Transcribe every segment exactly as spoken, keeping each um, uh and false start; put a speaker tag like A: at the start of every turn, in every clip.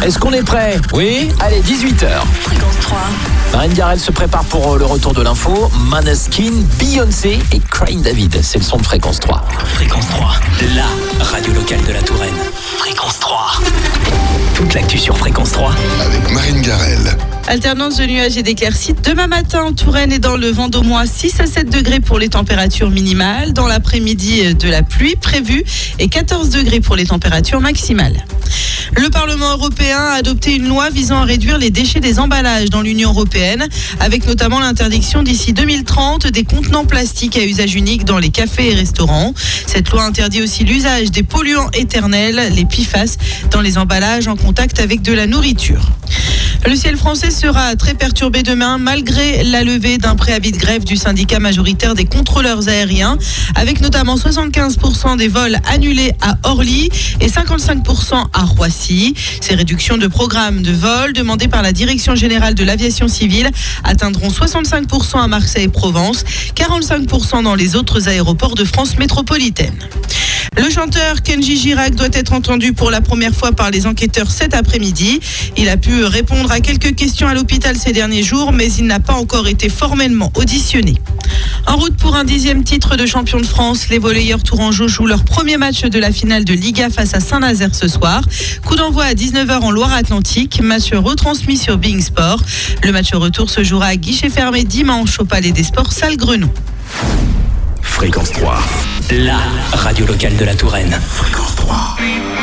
A: Est-ce qu'on est prêt? Oui. Allez, dix-huit heures.
B: Fréquence trois.
A: Marine Garrel se prépare pour le retour de l'info. Maneskin, Beyoncé et Crying David. C'est le son de Fréquence trois.
C: Fréquence trois, la radio locale de la Touraine. Fréquence trois. Toute l'actu sur Fréquence trois.
D: Avec Marine Garel.
E: Alternance de nuages et d'éclaircies demain matin en Touraine et dans le vent d'au moins six à sept degrés pour les températures minimales. Dans l'après-midi, de la pluie prévue et quatorze degrés pour les températures maximales. Le Parlement européen a adopté une loi visant à réduire les déchets des emballages dans l'Union européenne, avec notamment l'interdiction d'ici deux mille trente des contenants plastiques à usage unique dans les cafés et restaurants. Cette loi interdit aussi l'usage des polluants éternels, les P F A S, dans les emballages en contact avec de la nourriture. Le ciel français sera très perturbé demain malgré la levée d'un préavis de grève du syndicat majoritaire des contrôleurs aériens, avec notamment soixante-quinze pour cent des vols annulés à Orly et cinquante-cinq pour cent à Roissy. Ces réductions de programme de vol demandées par la Direction générale de l'aviation civile atteindront soixante-cinq pour cent à Marseille et Provence, quarante-cinq pour cent dans les autres aéroports de France métropolitaine. Le chanteur Kenji Girac doit être entendu pour la première fois par les enquêteurs cet après-midi. Il a pu répondre à quelques questions à l'hôpital ces derniers jours, mais il n'a pas encore été formellement auditionné. En route pour un dixième titre de champion de France, les volleyeurs tourangeaux jouent leur premier match de la finale de Liga face à Saint-Nazaire ce soir. Coup d'envoi à dix-neuf heures en Loire-Atlantique, match retransmis sur Being Sport. Le match retour se jouera à guichet fermé dimanche au Palais des Sports, salle Grenon.
C: Fréquence trois, la radio locale de la Touraine. Fréquence trois.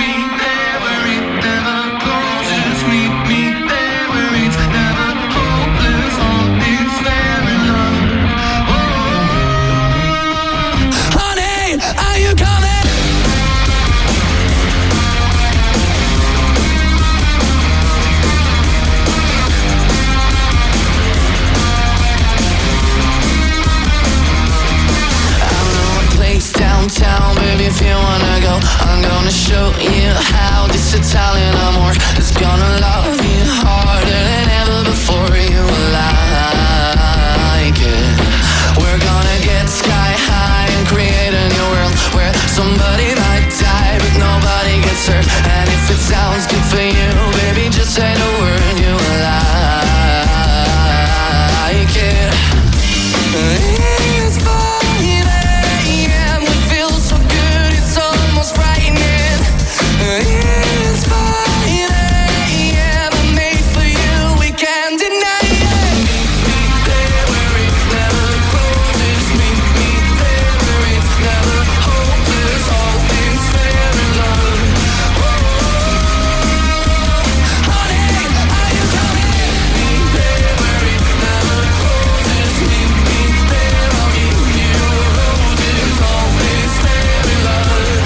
F: Downtown, baby, if you wanna go, I'm gonna show you how this Italian amor is gonna love you harder than ever before. You will like it. We're gonna get sky high and create a new world where somebody might die but nobody gets hurt. And if it sounds good for you, baby, just say the word. You will like it. It's fine. It's fine, yeah, but made for you, we can't deny it. Meet me there where it never closes. Meet me there where it's never hopeless. All things fair in love. Oh, honey, are you coming? Meet me there where it never closes. Meet me there, I'll give you roses. All things fair in love.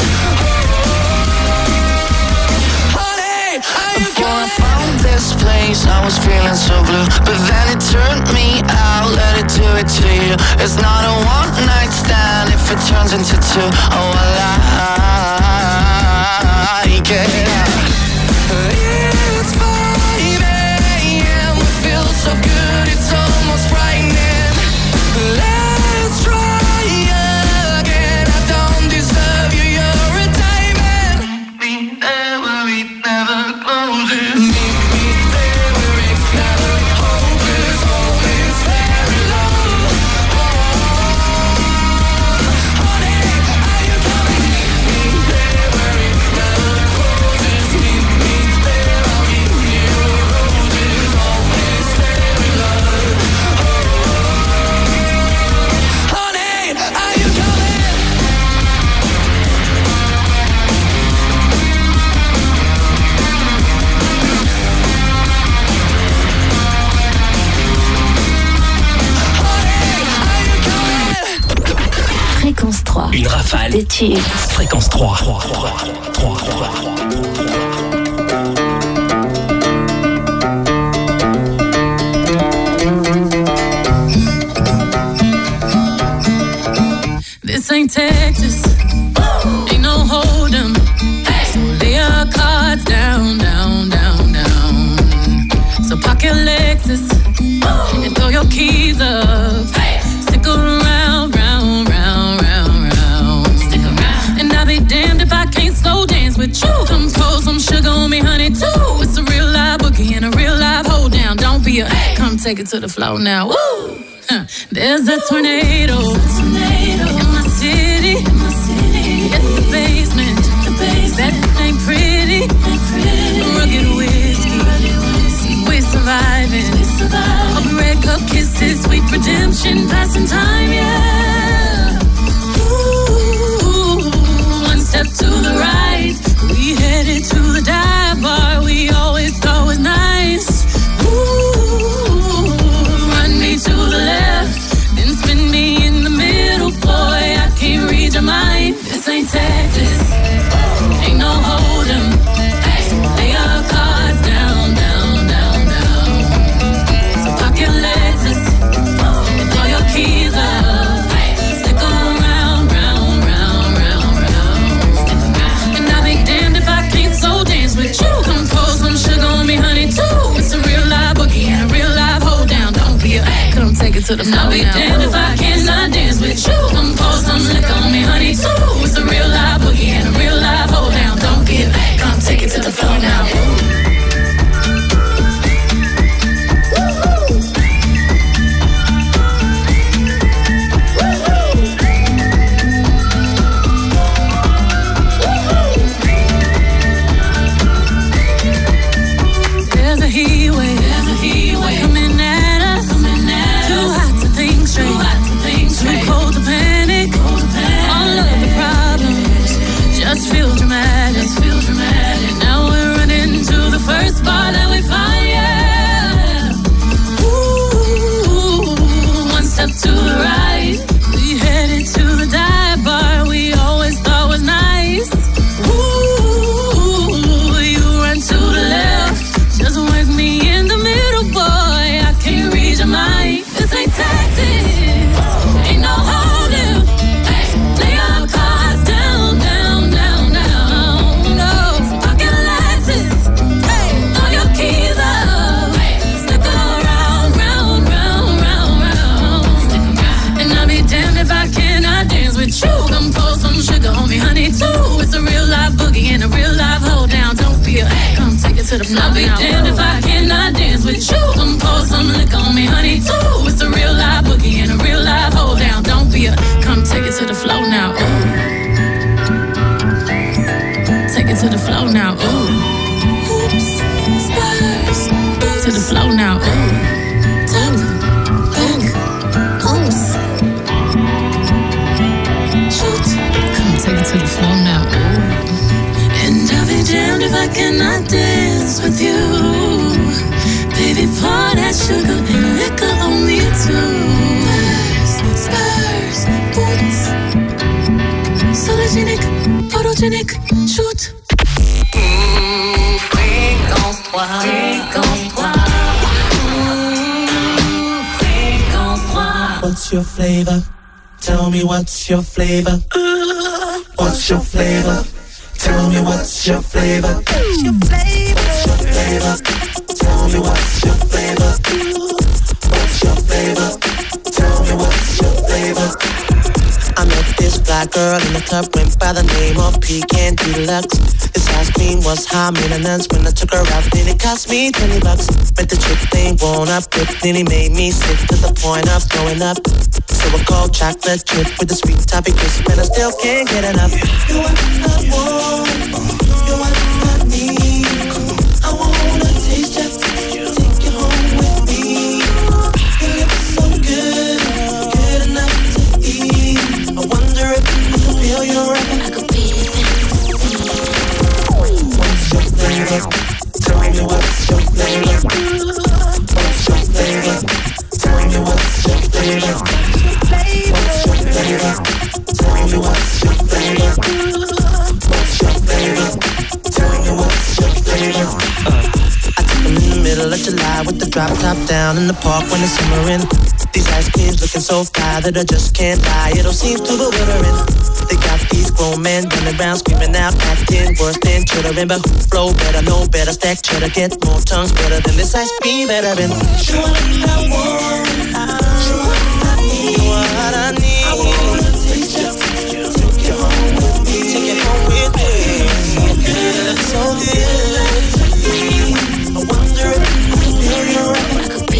F: Before I found this place, I was feeling so blue, but then it turned me out, let it do it to you. It's not a one night stand if it turns into two. Oh, I like it. It's fine, yeah, we feel so good, it's almost frightening. Let's try again. I don't deserve you, you're a diamond. Me there where it never closes. Meet me there where it's never hopeless. Always fair in love. Oh, honey, are you coming? Meet me there where it never closes. Meet me there, I'll give you roses. Always fair in love. Oh, honey, are you coming?
B: Fréquence trois.
C: Une rafale.
B: Des tubes.
C: Fréquence trois. trois, trois, trois, trois.
G: This ain't Texas. Ain't no hold'em. So lay your cards down, down, down, down. So park your Lexus and throw your keys up. Stick around, round, round, round, round. Stick around. And I'll be damned if I can't slow dance with you. Come pour some sugar on me, honey, too. It's a real be a, come take it to the floor now. Woo! Huh. There's a tornado, tornado in my city, in my city. It's the basement, the basement. That ain't pretty, ain't pretty. Rugged whiskey, rugged whiskey. We're surviving, we're surviving. Of red cup kisses, sweet redemption, passing time, yeah. Ooh, one step to the right, we headed to the dive bar we always thought was nice. Ooh, run me to the left, then spin me in the middle, boy, I can't read your mind. This ain't Texas, ain't no hold'em. Lay our cards down, down, down, down. So park your Lexus and throw your keys up. Stick around, round, round, round, round. And I'll be damned if I can't so dance with you. Come pour some sugar on me, honey, too. It's a real live boogie and a real live hold down. Don't be a come take it to the floor. I'll be damned if I cannot dance with you. Come pour some liquor on me, honey, too. It's a real live boogie and a real live hold down. Don't be a come take it to the floor now. There's a heat wave, there's a heat wave coming at us, coming at too us. Hot to think straight, too hot to think straight. Too cold to panic, cold to panic. All of the problems just feel dramatic, just feel dramatic. Now we're running to the first bar that we find, yeah. Ooh, one step to the right, we headed to the dive bar we always thought was nice. Ooh, you run to the left, just work me in the middle, boy, I can't read your mind. This ain't Texas, ain't no hold'em. Lay our cards down, down, down, down. No, park your Lexus, throw your keys up. Stick around, round, round, round, round. And I'll be damned if I cannot dance with you. Come pour some sugar on me, honey, too. It's a real live boogie and a real live hold down. Don't be a come take it to the floor. I'll be damned if I cannot dance with you. Come pour some liquor on me, honey, too. It's a real live boogie and a real live hold down. Don't be a come take it to the floor now. Ooh. Take it to the floor now. Ooh. Oops, spurs. To the floor now. Ooh. Tap, back, oops. Shoot. Come take it to the floor now. Ooh. And I'll be damned if I cannot dance with you. Baby, pour that sugar and liquor on me too. Spurs, spurs, boots. Sologenic, photogenic, shoot.
F: Mmh, fréquence trois, fréquence trois. Mmh, fréquence trois.
D: What's your flavor? Tell me what's your flavor? What's your flavor? Tell me what's your flavor? What's your flavor? What's your flavor? Tell me what's your flavor? What's your flavor? Tell me what's your flavor? I met this black girl in the club, went by the name of Pecan Deluxe. This ice cream was high maintenance. When I took her out, then it cost me twenty bucks. Met the chick thing, blown up, but then he made me sick to the point of throwing up. So I called chocolate chip with the sweet topping crisp, and I still can't get enough. You're what I want, you're what I need. I wanna taste ya, take you home with me. Your lips so good, good enough to eat. I wonder if I could feel your rhythm. I could be what's your flavor? Tell me what's your flavor? What's your flavor? Tell me what's your flavor? What's your flavor? Tell me what's your flavor? What's your flavor? Tell me what's your flavor? Uh, I took them in the middle of July with the drop top down in the park when it's simmering. These ice creams looking so fly that I just can't lie. It all seems too bewildering. They got these grown men running around screaming out, acting worse than chittering. But who flow better, know better, stack cheddar, get more tongues better than this ice cream better than. Sure what I want, sure what I need, what I need. I wanna take you, take you home with me, take you home with me. So good, so good. I wonder if I can feel your right.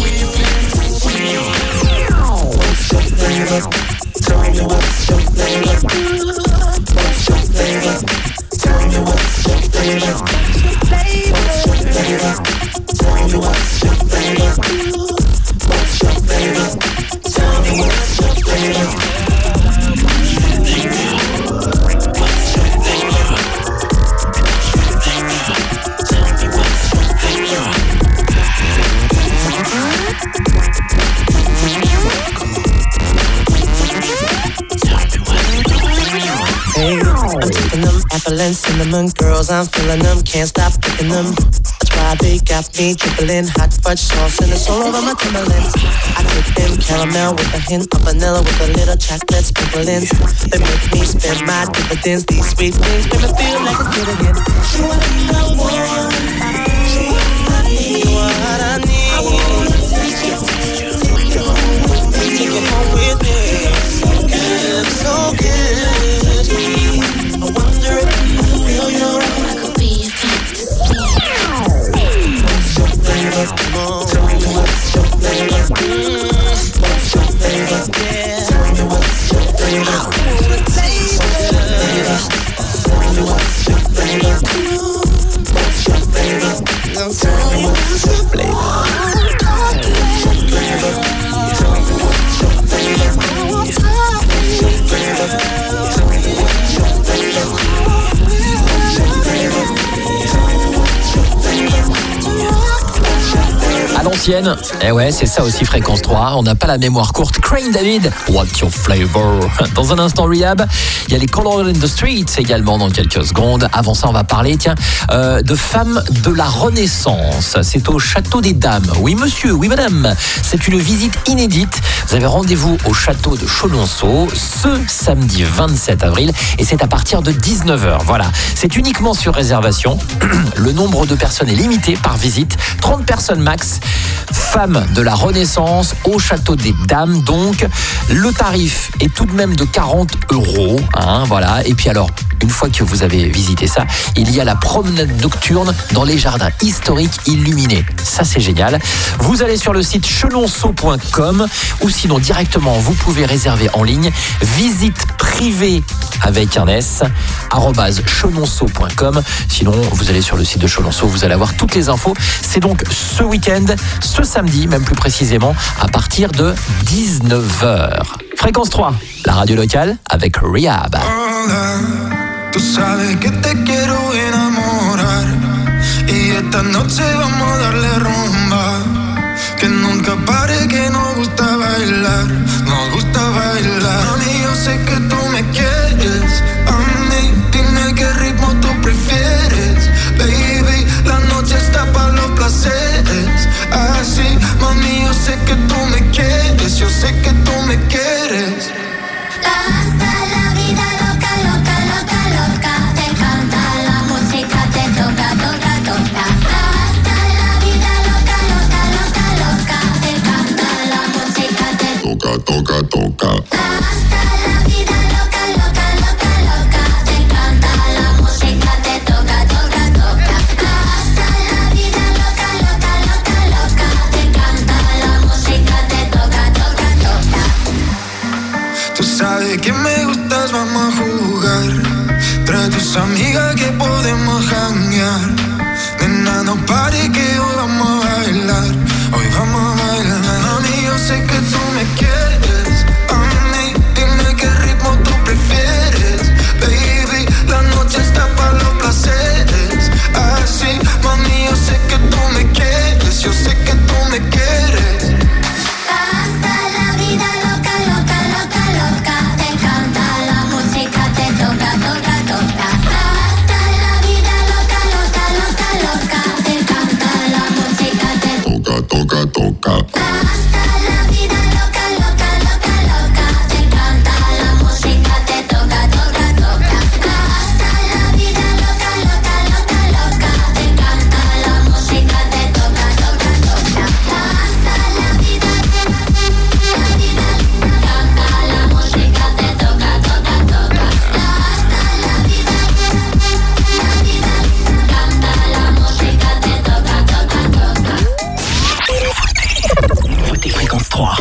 D: apple and cinnamon girls, I'm feeling them, can't stop picking them. That's why they got me dribbling hot fudge sauce and it's all over my Timberlands. I take them caramel with a hint of vanilla with a little chocolate sprinklings. They make me spend my dividends. These sweet things make me feel like a kid again. You are the one, you are what I need. I wanna take you, take it home with me. It looks so good. I wonder if I could feel your own. I could be your fantasy. What's your flavor? Tell me what's your flavor. What's your flavor? Yeah. Tell me what's your flavor. I wanna taste it. Tell me what's your flavor. What's your flavor? Tell me what's your flavor. What's your flavor? Tell me what's your flavor. What's your flavor? Tell me what's your flavor. What's your flavor? Tell me what's your flavor.
A: À l'ancienne, eh ouais, c'est ça aussi Fréquence trois. On n'a pas la mémoire courte. Crane David, what's your flavor? Dans un instant, Rehab. Il y a les Color in the Streets également dans quelques secondes. Avant ça, on va parler, tiens, euh, de femmes de la Renaissance. C'est au Château des Dames. Oui, monsieur, oui, madame. C'est une visite inédite. Vous avez rendez-vous au château de Chenonceau ce samedi vingt-sept avril et c'est à partir de dix-neuf heures. Voilà. C'est uniquement sur réservation. Le nombre de personnes est limité par visite. trente personnes max. Femmes de la Renaissance au Château des Dames. Donc, le tarif est tout de même de quarante euros. Hein, voilà. Et puis alors, une fois que vous avez visité ça, il y a la promenade nocturne dans les jardins historiques illuminés. Ça, c'est génial. Vous allez sur le site chenonceau point com ou sinon directement, vous pouvez réserver en ligne. Visite privée avec un S, arobase chenonceau point com. Sinon, vous allez sur le site de Chenonceau, vous allez avoir toutes les infos. C'est donc ce week-end, ce samedi, même plus précisément, à partir de dix-neuf heures. Fréquence trois, la radio locale avec Rehab.
H: Tú sabes que te quiero enamorar y esta noche vamos a darle rumba. Que nunca pare, que nos gusta bailar, nos gusta bailar. Mami, yo sé que tú me quieres, a mí dime qué ritmo tú prefieres. Baby, la noche está para los placeres. Así, mami, yo sé que tú me quieres, yo sé que tú me quieres.
I: Hasta la vida loca, loca, loca, loca. Te encanta la música, te toca, toca, toca. Hasta la vida loca, loca, loca, loca. Te encanta la música, te
H: toca, toca, toca.
I: Hasta la vida loca, loca, loca, loca. Te encanta la música, te toca, toca, toca. Hasta la vida loca, loca, loca, loca. Te encanta la música, te toca, toca, toca.
H: Tú sabes que me gustas, vamos a jugar. Trae tus amigas que podemos janguear. Nena, no pare que hoy vamos a bailar. Hoy vamos a bailar. Mami, yo sé que tú me quieres. A mí, dime qué ritmo tú prefieres. Baby, la noche está para los placeres. Así, mami, yo sé que tú me quieres. Yo sé que tú me quieres.
I: Hasta la vida loca, loca, loca, loca. Te encanta la música, te toca, toca, toca. Hasta la vida loca, loca, loca, loca. Te encanta la música, te
H: toca, toca, toca.
I: Hasta la vida loca, loca, loca, loca. Te encanta la música, te toca, toca, toca. Hasta la vida loca, loca, loca, loca. Te encanta la música, te toca, toca, toca. Hasta la vida, la vida, canta la música, te toca, toca, toca. Hasta la vida, la vida, canta la música, te toca, toca, toca.
C: Votez Fréquence trois.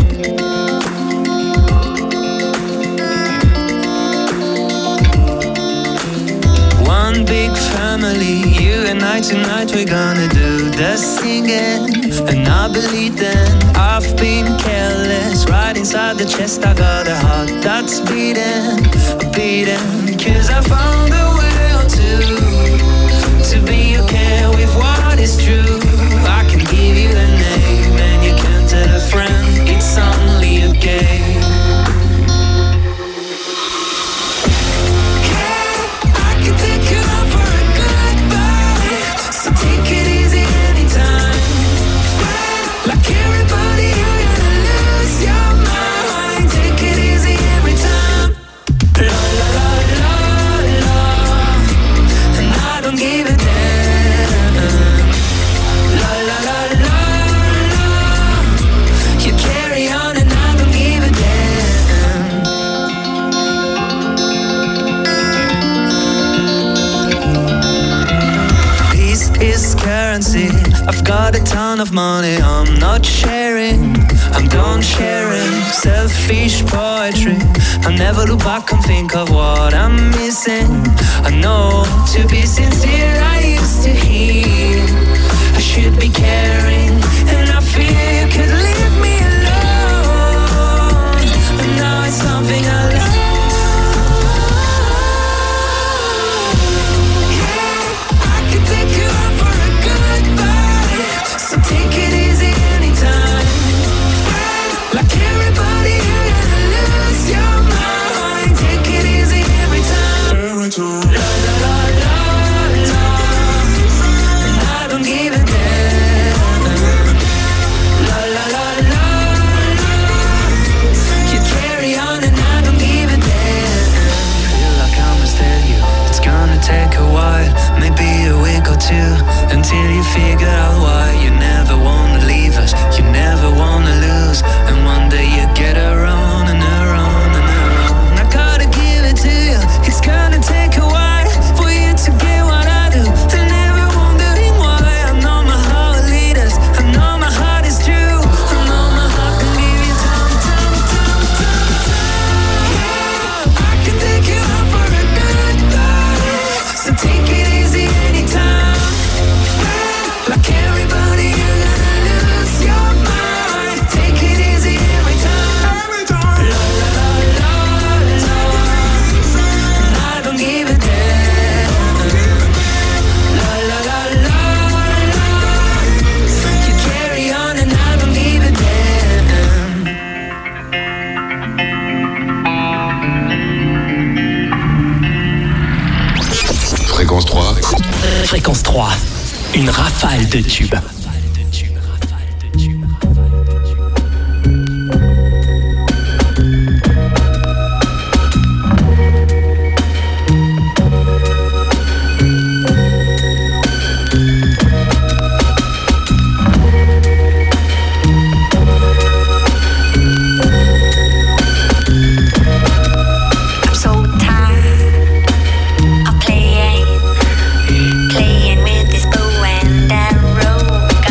J: One big family, you and I tonight, we're gonna do the singing. And I believe then I've been careless. Right inside the chest I got a heart that's beating, beating. Cause I found a way to, to be okay with what is true. I can give you a name and you can tell a friend it's only a game. I can take got a ton of money, I'm not sharing. I'm done sharing selfish poetry. I never look back and think of what I'm missing. I know to be sincere I used to hear I should be caring, and I fear you could leave me alone. And now it's something I love. Until you figure out why you never wanna leave us, you never wanna lose, and one day you get around and around and around. I gotta give it to you, it's gonna take a while for you to get what I do, and never wondering why. I know my heart will lead us, I know my heart is true, I know my heart can give you time, time, time, time, time. Yeah, I can take you out for a goodbye, so take it easy anytime. Like everybody, you're gonna lose your mind. Take it easy every time. Every time. La la la la la. And I don't give a damn. La la la la la. You carry on and I don't give a
C: damn. Fréquence trois.
A: Fréquence trois. Une rafale de tubes.
I: Playing with this bow and arrow.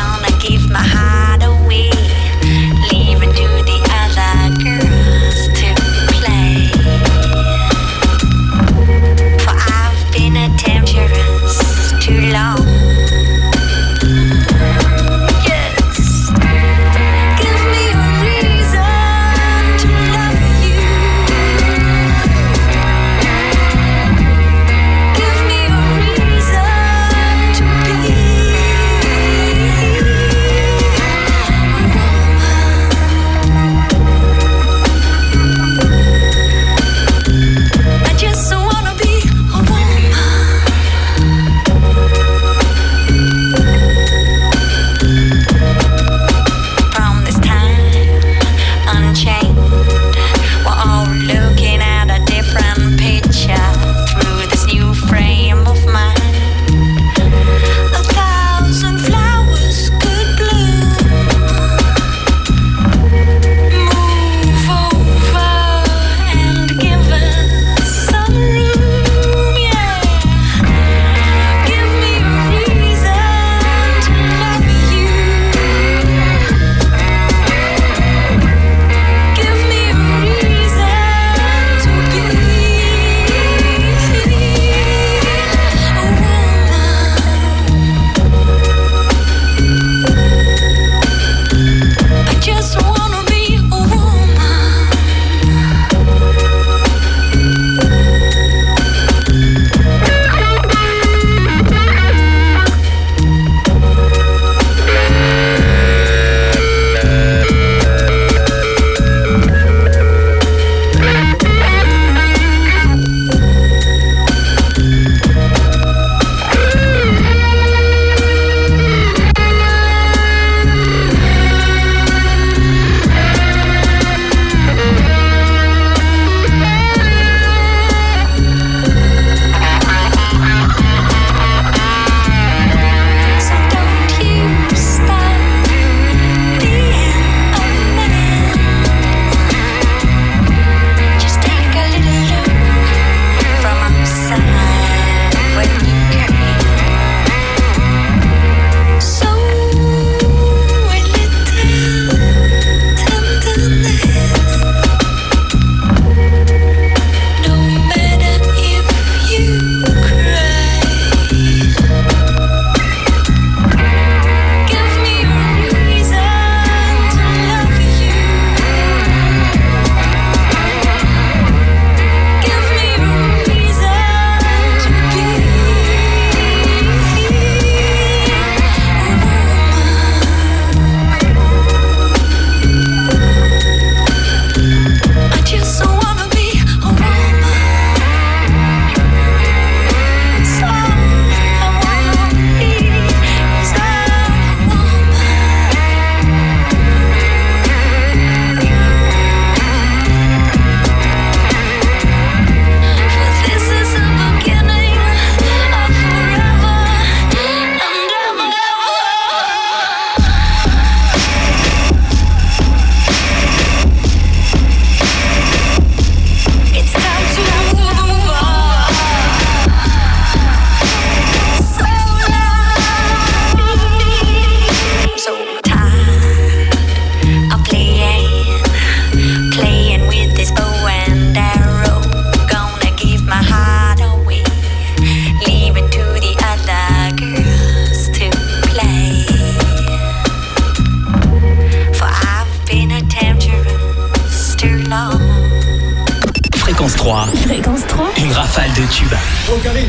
C: rafale de tubes.
K: Oh Karine.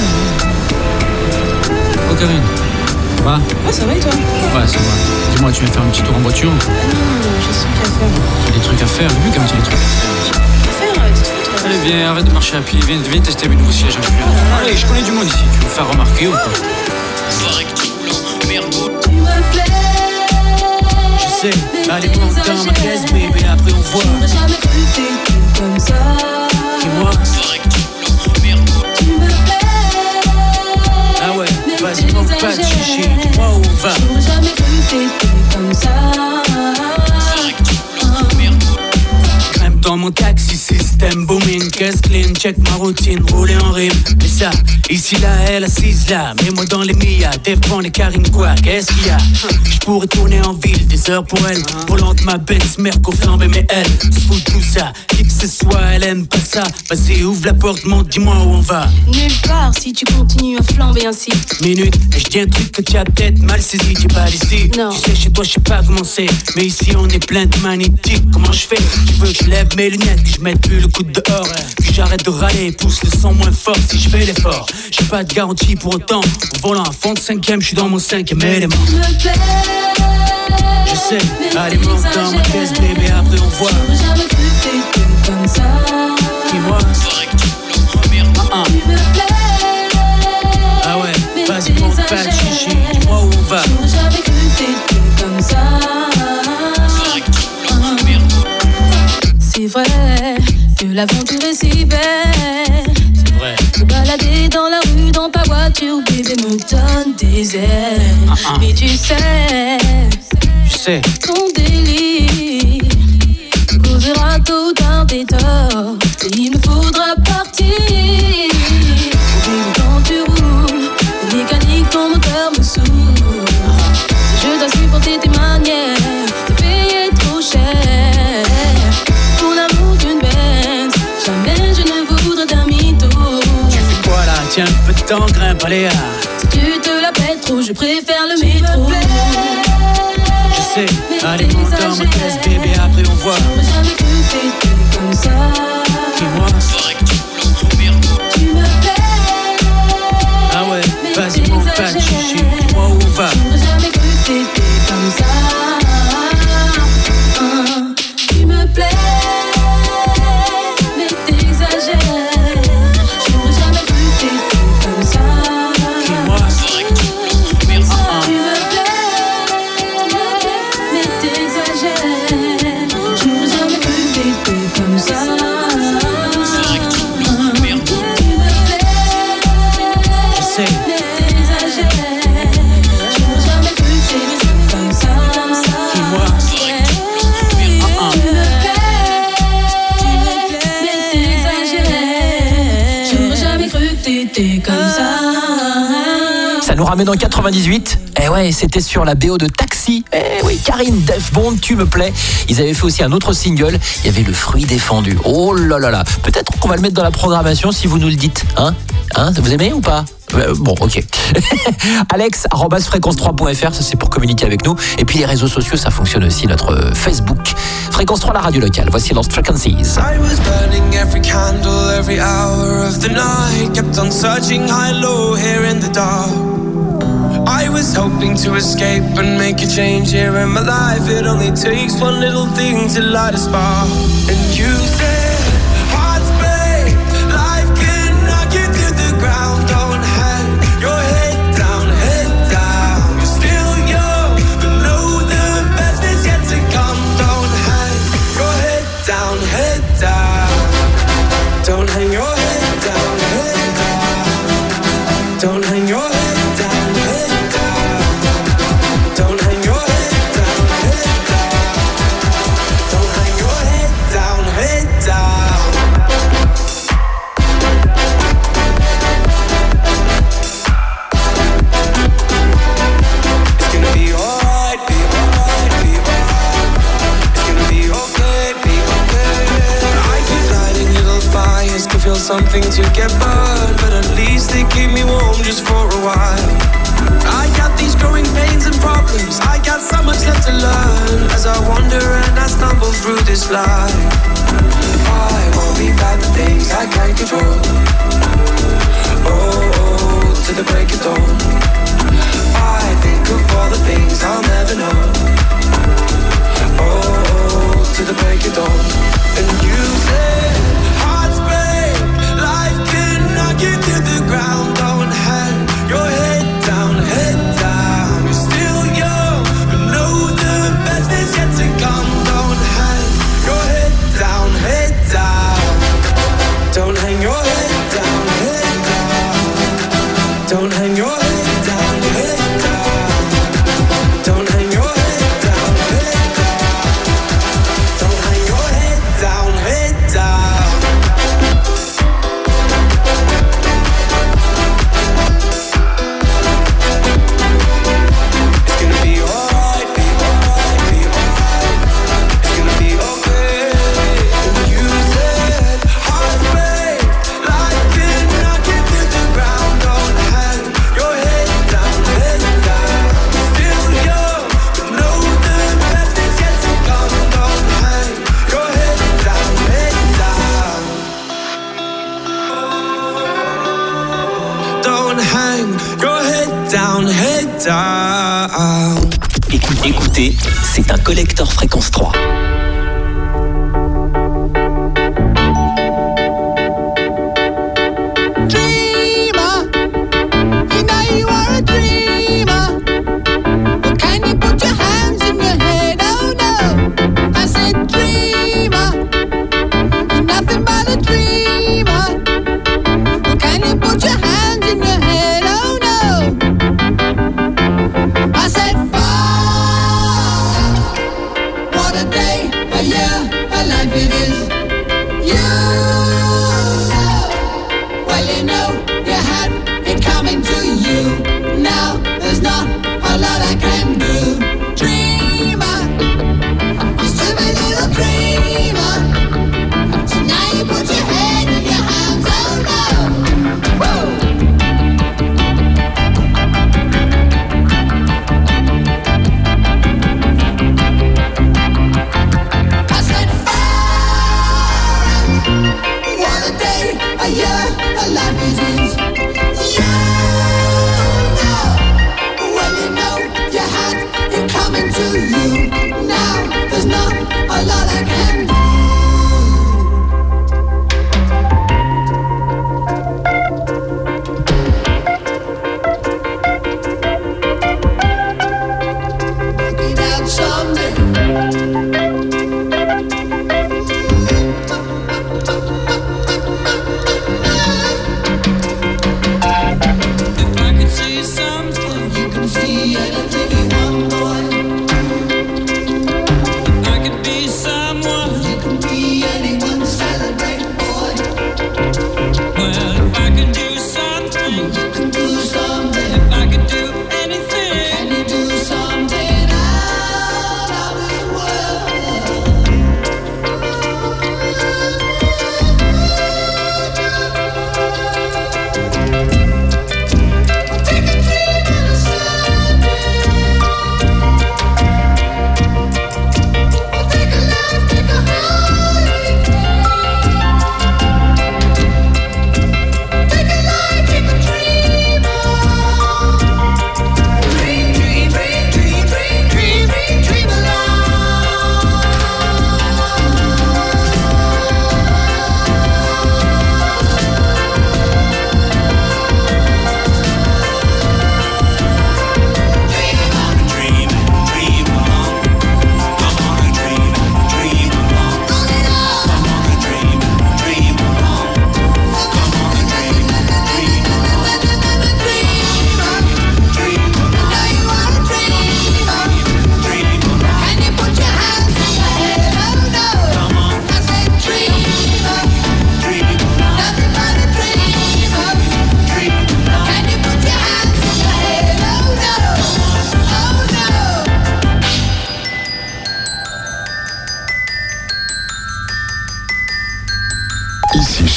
K: Oh Karine. Va.
E: Ah, ça va et toi?
K: Ouais, ça va. Dis-moi, tu viens faire un petit tour en voiture?
E: Ah non, non, non, j'ai son truc à faire.
K: Tu as des trucs à faire, vu comme tu as des trucs à faire.
E: Faire, euh, dis-toi, toi.
K: Allez, viens, arrête de marcher à pied, viens, viens tester mes nouveaux sièges un peu. Allez, je connais du monde ici, tu veux me faire remarquer ou quoi?
F: Tu me plais.
K: Je sais, allez, monte dans ma caisse, bébé, après on voit.
F: J'aurais jamais cru que t'étais comme ça.
K: Dis-moi.
F: Tu me plais.
K: Ah ouais, vas-y, manque pas de chichi, dis-moi où on va.
F: J'aurais jamais cru que t'étais comme ça.
K: Grimpe dans mon taxi, système booming, caisse clean, check ma routine, rouler en rime. Mais ça, ici là, elle assise là, mets-moi dans les Mia, dépend les Karine quoi, qu'est-ce qu'il y a? J'pourrais tourner en ville, des heures pour elle, volante ma Benz, Merco flambé, mais elle se fout de tout ça, qui que ce soit, elle aime pas ça. Vas-y, ouvre la porte, monte, dis-moi où on va.
F: Nulle part si tu continues à flamber ainsi.
K: Minute, et je dis un truc que tu as peut-être mal saisi, t'es pas d'ici.
F: Non.
K: Tu sais, chez toi, je sais pas comment c'est, mais ici on est plein de magnétiques. Comment je fais? Tu veux que je lève mes lunettes, que je mette plus le coup de dehors, que j'arrête de râler, pousse le son moins fort si je fais l'effort. J'ai pas de garantie pour autant, au volant à fond de cinquième, je suis dans mon cinquième élément.
F: Tu me plais.
K: Je sais, allez monte dans ma caisse, bébé, après on voit.
F: J'aurais jamais cru que t'étais comme ça.
K: Dis-moi. Ah,
F: Tu me plais.
K: ah ouais, vas-y, monte pas de chichi, dis-moi où on va.
F: J'aurais jamais cru que t'étais comme ça. C'est vrai que l'aventure est si belle.
K: C'est vrai.
F: Se balader dans la rue, dans ta voiture, bébé me donne des ailes.
K: Uh-uh.
F: Mais tu sais,
K: Je sais,
F: ton délire causera tôt ou tard des torts. Et il me faudra partir. Oh bébé, quand tu roules, la mécanique, ton moteur me saoule. Si je dois supporter tes manières, te payer trop cher. Pour l'amour d'une Benz, jamais je ne voudrais d'un mytho.
K: tu fais quoi là? Tiens, un peu de temps, grimpe, allez, ah.
F: Si tu te la pètes trop, je préfère le métro.
K: Je sais, allez, monte dans ma caisse, bébé, après on voit.
F: J'aurais jamais cru que t'étais comme ça.
K: Dis-moi.
F: Tu me plais.
K: Ah ouais, vas-y, monte pas de chichi, dis-moi où on va.
F: J'aurais jamais cru que t'étais comme ça. Hein, tu me plais, mais t'exagères. J'aurais jamais cru que t'étais comme ça.
K: Dis-moi.
F: Tu me plais, mais t'exagères. J'aurais jamais cru que t'étais comme ça. Tu me plais,
K: Je sais,
F: mais t'exagères. J'aurais jamais cru que t'étais comme ça.
K: dis-moi.
F: Tu me plais, mais t'exagères. J'aurais jamais cru que t'étais comme ça.
A: Ça nous ramène en quatre-vingt-dix-huit. Eh ouais, c'était sur la B O de Taxi. Eh oui, Karine, Def Bond, tu me plais. Ils avaient fait aussi un autre single. Il y avait Le Fruit défendu. Oh là là là. Peut-être qu'on va le mettre dans la programmation si vous nous le dites. Hein, hein, vous aimez ou pas? Euh, Bon, ok. Alex, arobase fréquence trois point f r, ça c'est pour communiquer avec nous. Et puis les réseaux sociaux, ça fonctionne aussi, notre euh, Facebook. Fréquence trois, la radio locale. Voici Lost Frequencies.
H: I was burning every candle, every hour of the night. Kept on searching high, low, here in the dark. I was hoping to escape and make a change here in my life. It only takes one little thing to light a spark. And you said, hearts break, life can knock you to the ground. Don't hang your head down, head down. You're still young, but know the best is yet to come. Don't hang your head down, head down. Don't hang your head down, head down. Don't hang your head down, head down. Don't hang your head down, head down. Don't hang your head down, head down. It's gonna be alright, be alright, be alright. It's gonna be okay, be okay. I keep lighting little fires to feel something to get burned, but at least they keep me warm just for a while.
J: I got these growing pains and problems. I got so much left to learn as I wander and I stumble through this life. I won't be bad for things I can't control. Oh, oh, to the break of dawn. I think of all the things I'll never know. Oh, oh, to the break of dawn. And you said hearts break, life can knock you to the ground. Don't hang your head down, head down. You're still young, but know the best is yet to come. Don't hang your head down, head down. Don't hang your head down, head down. Don't hang your head down, head down. Don't hang your head down, head down. Don't hang your head down, head down. It's gonna be alright, be alright, be alright. It's gonna be okay. And you said hearts break, life can knock you to the ground. Don't hang your head down, head down. Still young, but know the best is yet to come. Don't hang your head down, head down. Don't hang your head down, head down.
C: Écoutez, écoutez, c'est un collecteur fréquence trois.
F: Dreamer, you know you are a dreamer. Well, can you put your hands in your head? Oh no, I said dreamer, you're nothing but a dreamer. Well, can you put your hands in your head? Oh no, I said fuck, what a day.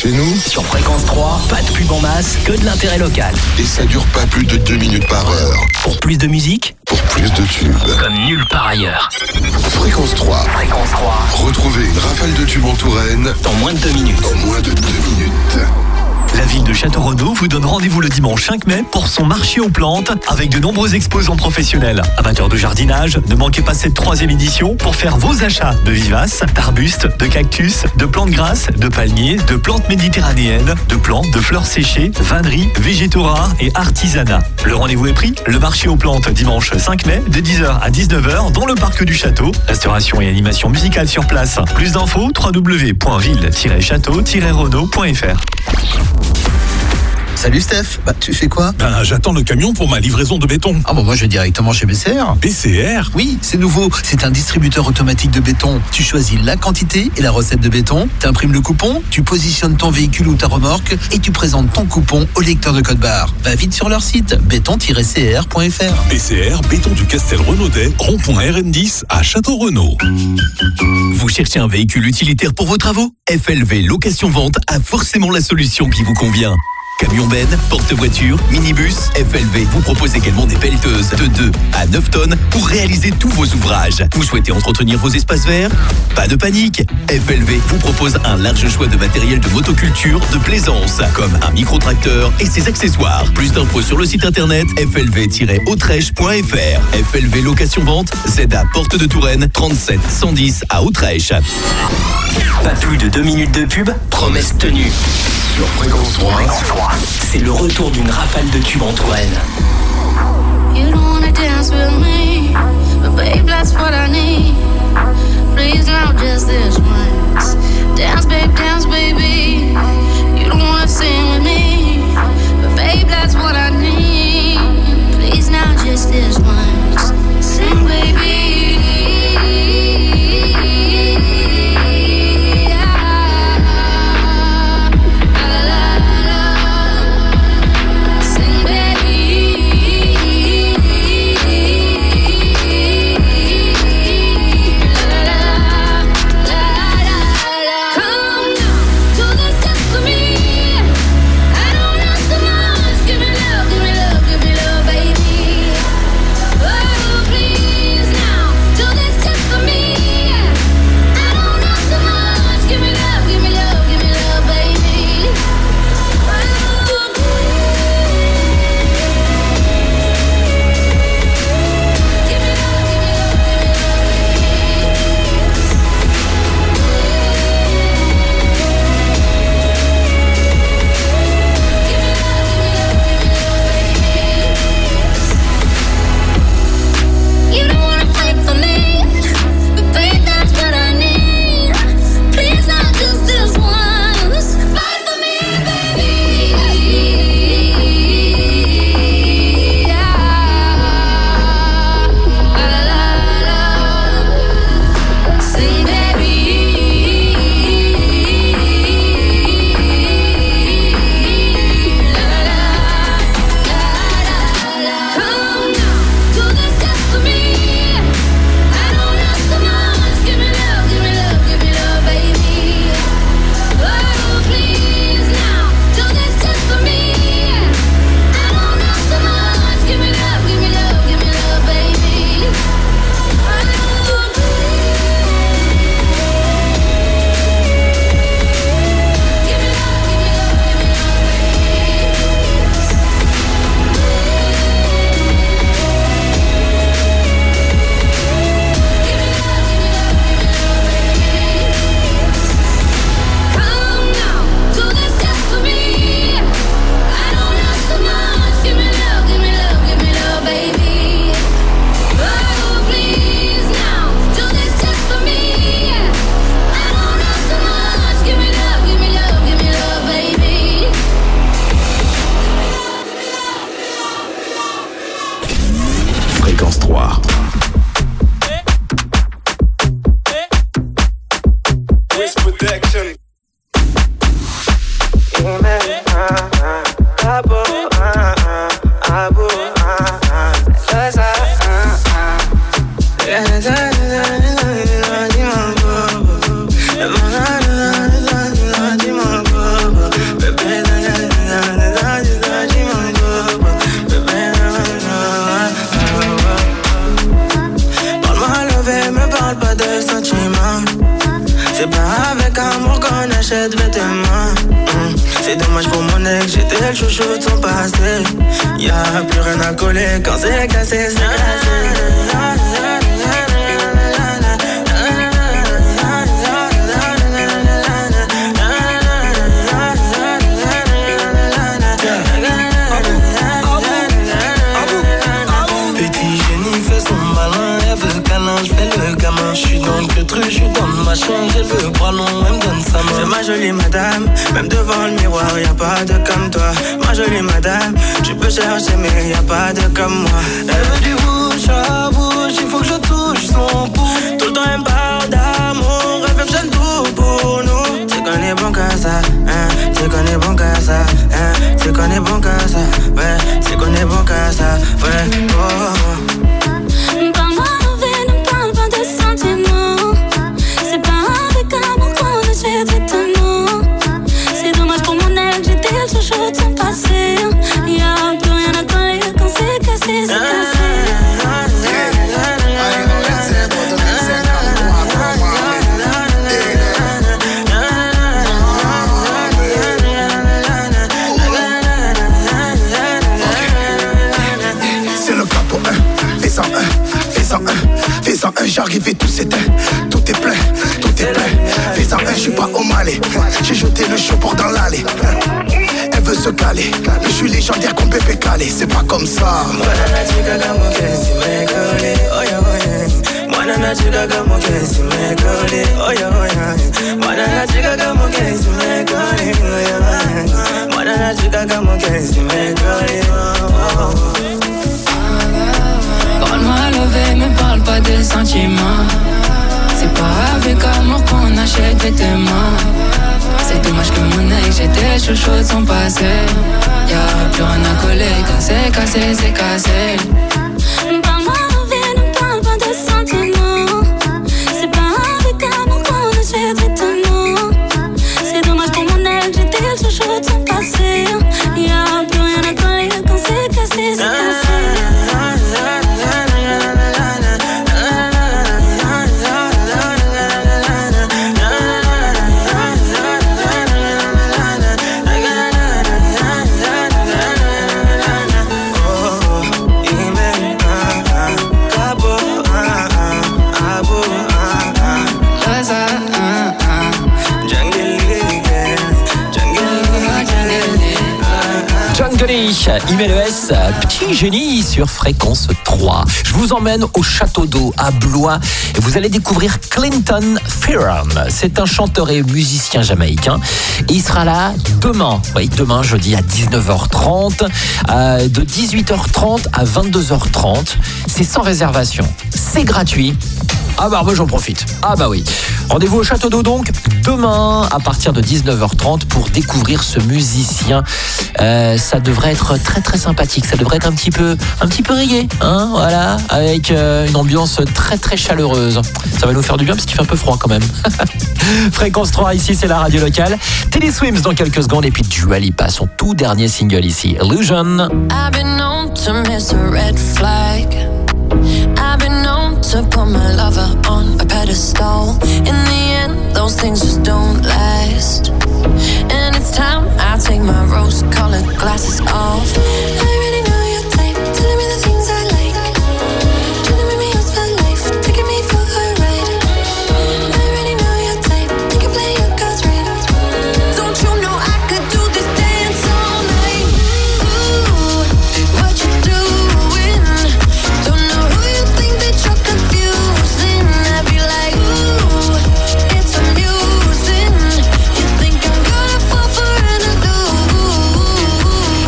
H: chez nous.
C: Sur Fréquence trois, pas de pub en masse, que de l'intérêt local.
H: Et ça dure pas plus de deux minutes par heure.
C: Pour plus de musique,
H: pour plus de tubes.
C: Comme nulle part ailleurs.
H: Fréquence trois.
C: Fréquence trois.
H: Retrouvez une rafale de tubes en Touraine.
C: Dans moins de deux minutes.
H: En moins de deux minutes.
L: La ville de Château-Renaud vous donne rendez-vous le dimanche cinq mai pour son marché aux plantes avec de nombreux exposants professionnels. Amateurs de jardinage, ne manquez pas cette troisième édition pour faire vos achats de vivaces, d'arbustes, de cactus, de plantes grasses, de palmiers, de plantes méditerranéennes, de plantes, de fleurs séchées, vanneries, végétaux rares et artisanat. Le rendez-vous est pris, le marché aux plantes dimanche cinq mai de dix heures à dix-neuf heures dans le parc du château. Restauration et animation musicale sur place. Plus d'infos w w w point ville tiret château tiret renaud point f r.
M: Salut Steph, bah tu fais quoi?
N: Ben j'attends le camion pour ma livraison de béton.
M: Ah bon, moi je vais directement chez B C R.
N: B C R?
M: Oui, c'est nouveau, c'est un distributeur automatique de béton. Tu choisis la quantité et la recette de béton, tu imprimes le coupon, tu positionnes ton véhicule ou ta remorque et tu présentes ton coupon au lecteur de code barre. Va vite sur leur site béton tiret c r point f r.
N: B C R, béton du Castel Renaudet, rond-point R N dix à Château-Renaud.
L: Vous cherchez un véhicule utilitaire pour vos travaux? F L V Location Vente a forcément la solution qui vous convient. Camion ben, porte-voiture, minibus, F L V vous propose également des pelleteuses de deux à neuf tonnes pour réaliser tous vos ouvrages. Vous souhaitez entretenir vos espaces verts? Pas de panique, F L V vous propose un large choix de matériel de motoculture, de plaisance, comme un micro-tracteur et ses accessoires. Plus d'infos sur le site internet f l v tiret autrèche point f r. F L V Location Vente, c'est à Porte de Touraine, trente-sept cent dix à Autrèche.
C: Pas plus de deux minutes de pub, promesse tenue.
H: Sur Fréquence trois.
C: C'est le retour d'une rafale de tubes en Touraine.
O: You don't wanna dance with me, but babe, that's what I need. Please now, just this once. Dance, babe, dance, baby. You don't wanna sing with me, but babe, that's what I need. Please now, just this once. Sing, baby.
I: Come to the step for me.
P: le chouchou de son passé. Y'a plus rien à coller quand c'est cassé, c'est cassé. J'suis dans le truc, j'suis dans le machin, j'ai le bras long, elle me donne sa main. C'est ma jolie madame, même devant le miroir, y'a pas de comme toi. Ma jolie madame, tu peux chercher mais y'a pas de comme moi. Elle veut du bouche à bouche, il faut que je touche son pouls. Tout le temps elle me parle d'amour, elle veut que j'aime tout pour nous. C'est qu'on est bon qu'à ça, hein, c'est qu'on est bon qu'à ça, hein, c'est qu'on est bon qu'à ça, ouais, c'est qu'on est bon qu'à ça, ouais, oh.
O: C'est dommage pour mon ex, j'étais le chouchou de son passé. Y'a plus rien à coller quand c'est cassé, c'est cassé.
H: C'est le capot un, fais cent un, fais cent un, fais cent un, j'arrive et tout s'éteint. Tout est plein, tout est plein. Fais-en un, j'suis pas au Malais. J'ai jeté le chaud dans l'allée. Elle veut se caler, mais j'suis légendaire comme Pépé Calé. C'est pas comme ça.
G: Parle-moi levé, mais parle pas de sentiments. C'est pas avec amour qu'on achète des témoins. C'est dommage que mon ex, j'étais chouchou de son passé. Y'a plus rien à coller quand c'est cassé, c'est cassé.
O: Parle-moi levé, ne parle pas de sentiments. C'est pas avec amour qu'on achète des témoins. C'est dommage pour mon ex, j'étais le chouchou de son passé. Y'a plus rien à coller quand c'est cassé, c'est cassé.
A: I M L E S, Petit Génie sur Fréquence trois. Je vous emmène au Château d'Eau à Blois et vous allez découvrir Clinton Fearon. C'est un chanteur et musicien jamaïcain et il sera là demain, oui, demain jeudi à dix-neuf heures trente, euh, de dix-huit heures trente à vingt-deux heures trente. C'est sans réservation, c'est gratuit. Ah bah moi j'en profite. Ah bah oui. Rendez-vous au Château d'Eau donc demain à partir de dix-neuf heures trente pour découvrir ce musicien. Euh, ça devrait être très très sympathique. Ça devrait être un petit peu un petit peu reggae, hein, voilà, avec euh, une ambiance très très chaleureuse. Ça va nous faire du bien parce qu'il fait un peu froid quand même. Fréquence trois ici, c'est la radio locale. Teddy Swims dans quelques secondes et puis Dua Lipa, son tout dernier single ici, Illusion.
F: I've been known to miss a red flag. I've been known to put my lover on a pedestal. In the end, those things just don't last. And it's time I take my rose-colored glasses off. I already know your type, telling me the things I like. Trying to make me yours for life, taking me for a ride. I already know your type, you can play your cards right. Don't you know I could do this dance all night? Ooh, what you doing? Don't know who you think that you're confusing. I'd be like, ooh, it's amusing. You think I'm gonna fall for an illusion?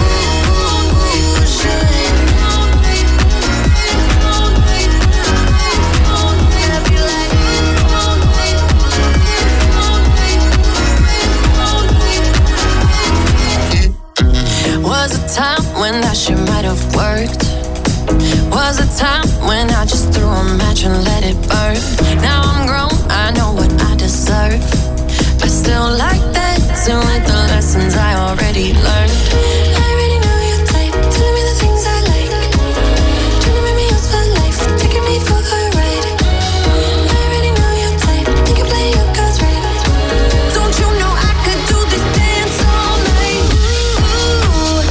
F: I'd be like, was a time when that shit might have worked. Was a time when I just threw a match and let it burn. Now I'm grown, I know what I deserve. I still like dancing with the lessons I already learned. I already know your type, telling me the things I like. Trying to make me yours for life, taking me for a ride. I already know your type, you can play your cards right. Don't you know I could do this dance all night? Ooh,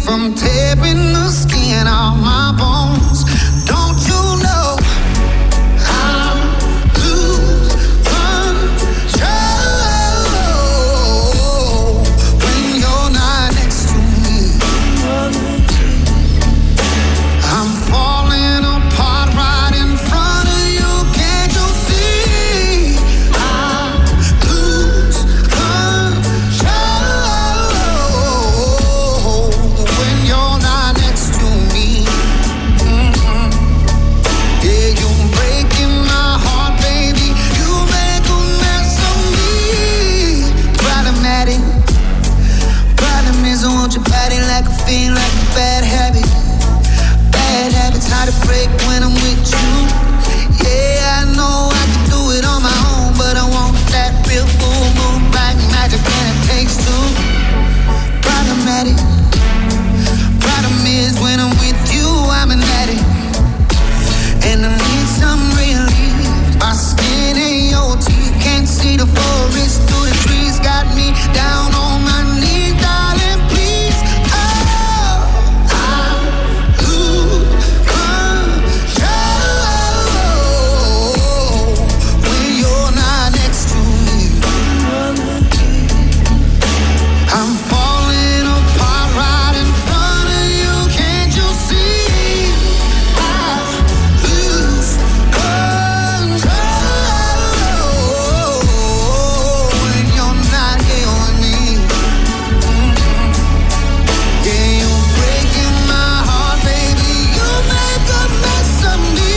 H: from tearing the skin off my bones. Don't you know I'm lose control when you're not next to me? I'm falling apart right in front of you. Can't you see? I lose control when you're not next to me. Mm-mm. Yeah, you're breaking my heart, baby. You make a mess of me. Problematic. Problem is, I want your body like a fiend, like a bad habit. Bad habits hard to break when I'm with you. Yeah, I know I can do it on my own, but I want that real full moon, black magic, and it takes two. Problematic. Problem is when I'm with you, I'm an addict, and I need some relief. My skin and your teeth can't see the forest through the trees. Got me down on my knees, darling, please. Oh, I lose control when you're not next to me. I'm falling apart right in front of you. Can't you see? I lose control when you're not here with me. Mm-mm. Yeah, you're breaking my heart, baby. You make a mess of me.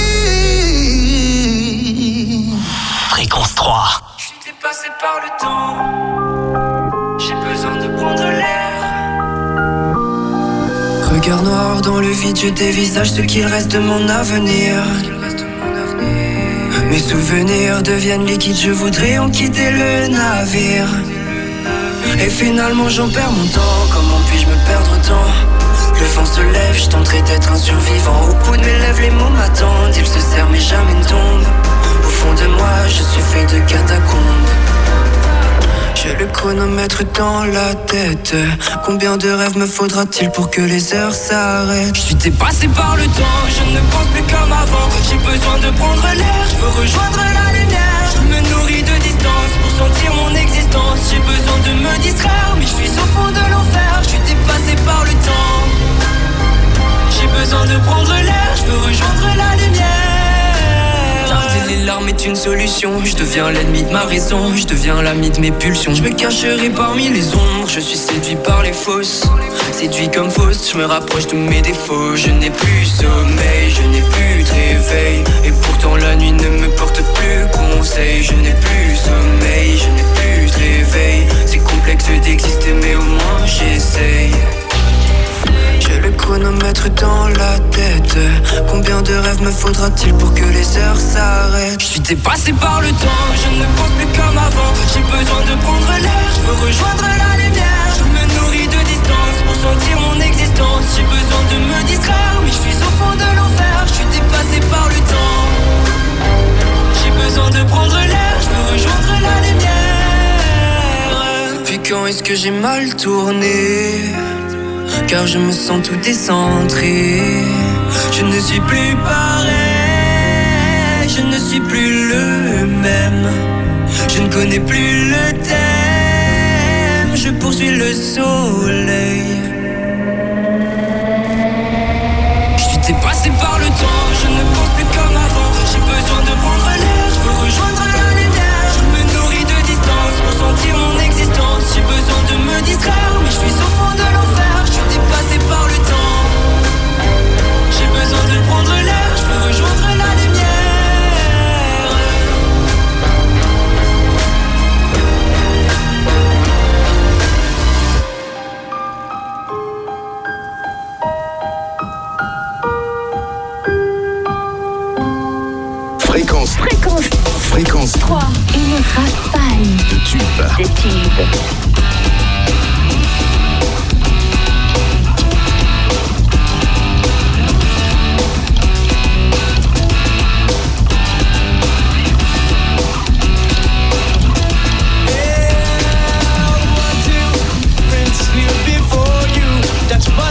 C: Fréquence trois.
P: Je suis dépassé par le temps. J'ai besoin de prendre l'air. Regard noir dans le vide, je dévisage ce qu'il reste de mon avenir. Mes souvenirs deviennent liquides, je voudrais en quitter le navire. Et finalement j'en perds mon temps, comment puis-je me perdre autant? Le vent se lève, je tenterai d'être un survivant. Au bout de mes lèvres, les mots m'attendent, ils se serrent mais jamais ne tombent. Au fond de moi, je suis fait de catacombes. J'ai le chronomètre dans la tête. Combien de rêves me faudra-t-il pour que les heures s'arrêtent? Je suis dépassé par le temps, je ne pense plus comme avant. J'ai besoin de prendre l'air, je veux rejoindre la lumière. Je me nourris de distance pour sentir mon existence. J'ai besoin de me distraire, mais je suis au fond de l'enfer. Je suis dépassé par le temps. J'ai besoin de prendre l'air, je veux rejoindre la lumière. Tarder les larmes est une solution. Je deviens l'ennemi de ma raison, je deviens l'ami de mes pulsions. Je me cacherai parmi les ombres, je suis séduit par les fausses. Séduit comme fausse, je me rapproche de mes défauts. Je n'ai plus sommeil, je n'ai plus de réveil. Et pourtant la nuit ne me porte plus conseil. Je n'ai plus sommeil, je n'ai plus de réveil. C'est complexe d'exister mais au moins j'essaye. J'ai le chronomètre dans la tête. Combien de rêves me faudra-t-il pour que les heures s'arrêtent? Je suis dépassé par le temps, je ne pense plus comme avant. J'ai besoin de prendre l'air, je veux rejoindre la lumière. Je me nourris de distance pour sentir mon existence. J'ai besoin de me distraire, mais je suis au fond de l'enfer. Je suis dépassé par le temps. J'ai besoin de prendre l'air, je veux rejoindre la lumière. Depuis quand est-ce que j'ai mal tourné? Car je me sens tout décentré. Je ne suis plus pareil, je ne suis plus le même. Je ne connais plus le thème, je poursuis le soleil. Je suis dépassé par le temps, je ne pense plus comme avant. J'ai besoin de prendre l'air, je veux rejoindre la lumière. Je me nourris de distance pour sentir mon existence. J'ai besoin de me distraire, mais je suis au fond de l'enfer. Je suis dépassé par le temps. J'ai besoin de prendre l'air, je veux rejoindre la lumière.
Q: Fréquence.
B: Fréquence.
Q: Fréquence
B: trois. Une rafale
Q: de tubes.
B: de tubes.
D: That's what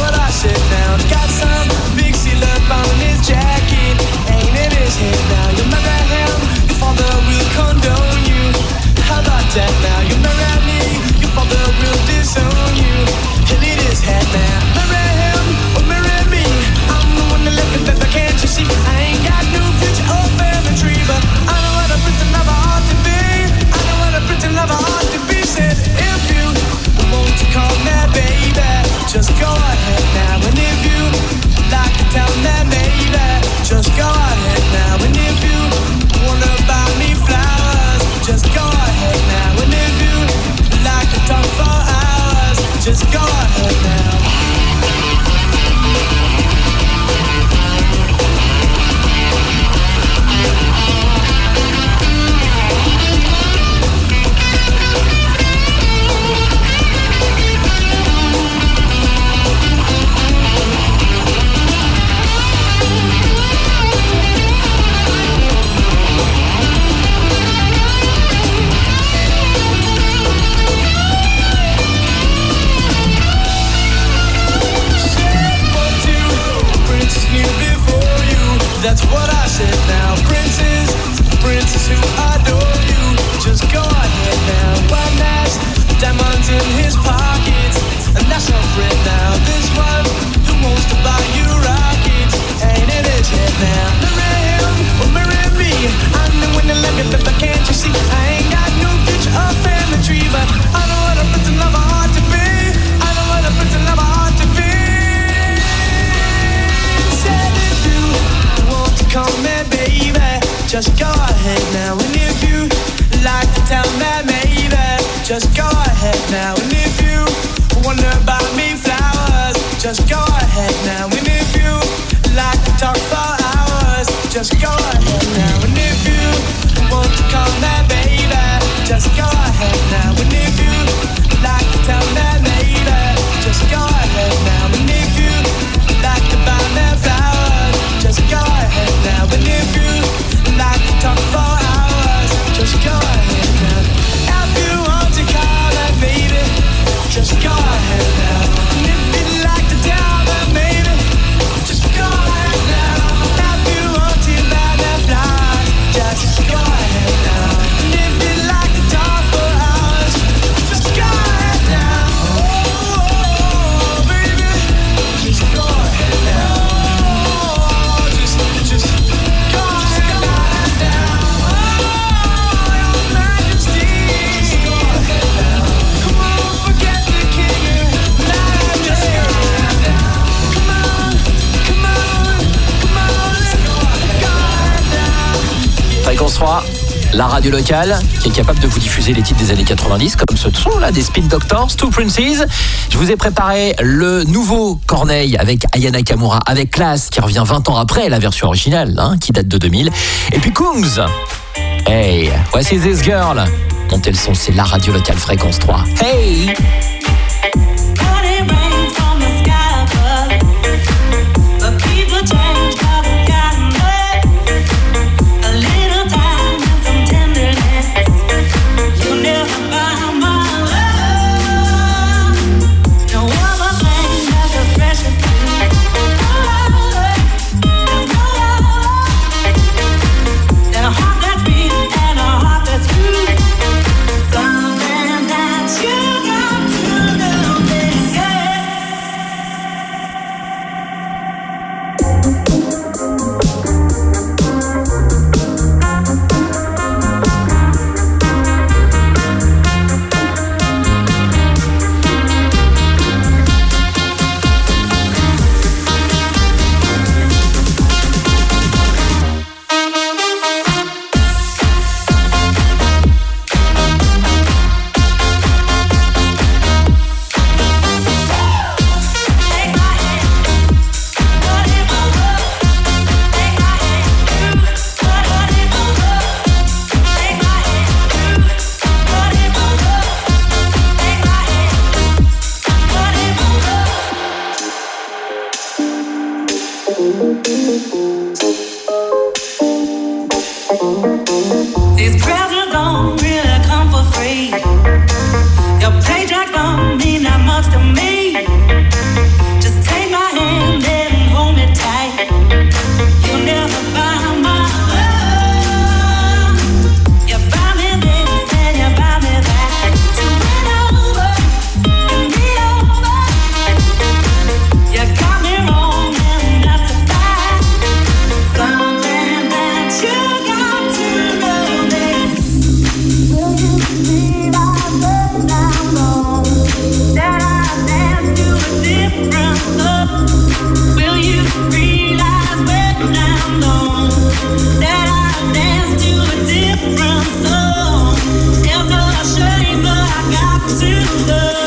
P: what I said now. Got some big seal up on his jacket. Ain't in his head now. You marry him, your father will condone you. How about that now? You marry me, your father will disown you. He'll eat his head now. Marry him or marry me. I'm the one that left it better, can't you see? I ain't got no future or family tree, but I know what a pretend lover ought to be. I know what a pretend lover ought to be. Said if you want to call me baby, just go ahead now. And if you like to tell me maybe, just go ahead now. And if you wanna buy me flowers, just go ahead now. And if you like to talk for hours, just go ahead now. That's what I said now. Princes, princes who adore you. Just go ahead now. One has diamonds in his pockets, and that's no friend now. This one who wants to buy you rockets ain't in his head now. Marry him or marry me. I'm the one that like it, but can't you see? I ain't got no future or family tree, but I know what a pretend lover ought to be. I know what a pretend lover ought to be. Said if you call me baby, just go ahead now. And if you like to tell me maybe, just go ahead now. And if you wanna buy me flowers, just go ahead now. And if you like to talk for hours, just go ahead now. And if you want to call me baby, just go ahead now. And if you like to tell me maybe, just go ahead now. And if you like to buy me flowers, just go ahead now. And if you like to talk for hours, just go ahead now. If you want to call that baby, just go ahead now. And if you like to tell that baby, just go ahead now. If you want to buy that flowers, just go ahead now. And if you like to talk for hours, just go ahead now. Oh, oh, baby, just go ahead now.
A: Fréquence trois, la radio locale qui est capable de vous diffuser les titres des années quatre-vingt-dix comme ce son là des Spin Doctors, Two Princes. Je vous ai préparé le nouveau Corneille avec Aya Nakamura avec classe qui revient vingt ans après la version originale hein, qui date de deux mille. Et puis Kungs. Hey, voici This Girl. Montez le son, c'est la radio locale Fréquence trois. Hey.
G: These presents don't really come for free. Your paycheck don't mean that much to me. Just take that I dance to a different song. There's a shame, but I got to love.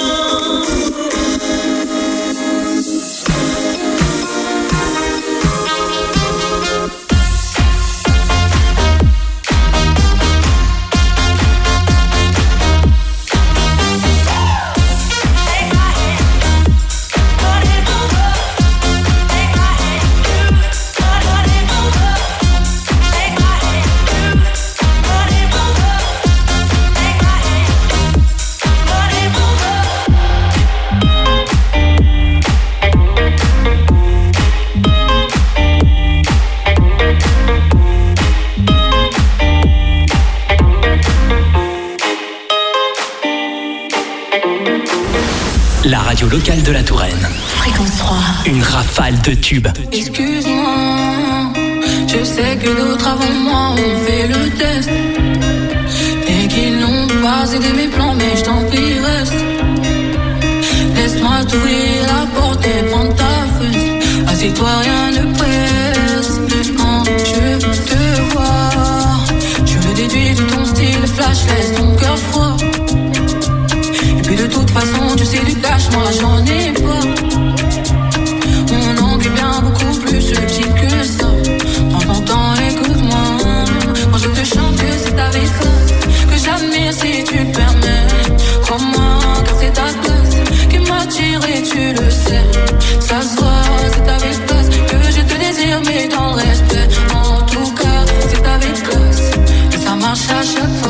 C: La radio locale de la Touraine.
B: Fréquence trois.
C: Une rafale de tubes.
G: Excuse-moi, je sais que d'autres avant moi ont fait le test et qu'ils n'ont pas aidé mes plans, mais je t'en prie reste. Laisse-moi t'ouvrir la porte et prendre ta fesse. Assieds-toi, rien ne presse. Quand je te vois, je me déduis de ton style flash, laisse ton cœur froid. Et puis de toute façon, tu sais du cash, moi j'en ai pas. Mon angle est bien beaucoup plus subtil que ça. Prends ton temps, écoute-moi. Quand je te chante que c'est avec classe, que j'admire si tu le permets. Crois-moi, car c'est ta classe qui m'attire et tu le sais. Ça se voit, c'est avec classe que je te désire, mais dans le respect. En tout cas, c'est avec classe et ça marche à chaque fois.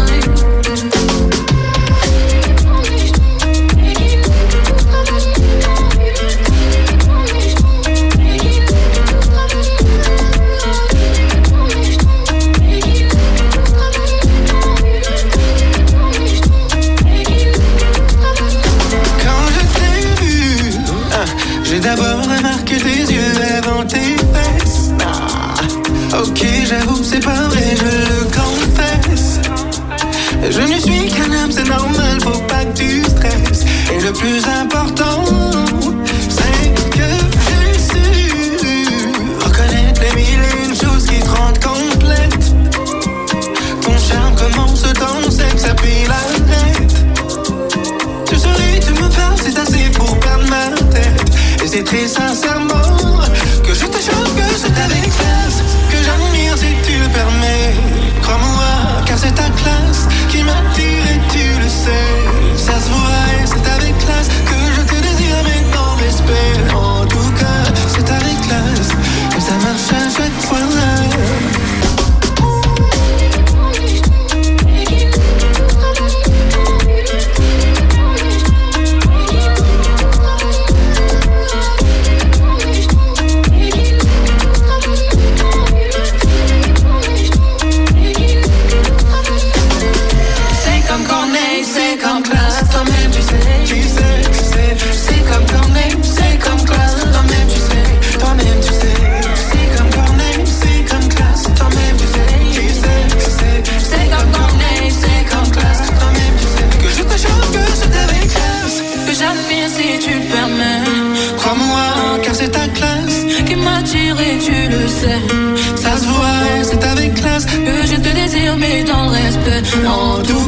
P: J'ai d'abord remarqué tes yeux avant tes fesses. Ah, ok, j'avoue, c'est pas vrai, je le confesse. Je ne suis qu'un homme, c'est normal, faut pas que tu stresses. Et le plus important, c'est que j'ai su reconnaître les mille et une choses qui te rendent complète. Ton charme commence dans sexe, ça puis l'arrête. Tu souris, tu me parles, c'est assez pour perdre ma tête. Et c'est très sincèrement que je te chante que c'est avec classe, que j'admire si tu le permets. Crois-moi, car c'est ta classe qui m'attire et tu le sais. Ça se voit et c'est avec classe que je te désire, mais dans respect. En tout cas, c'est avec classe et ça marche à chaque fois. Ça se voit, c'est avec classe que je te désire, mais dans le respect. En tout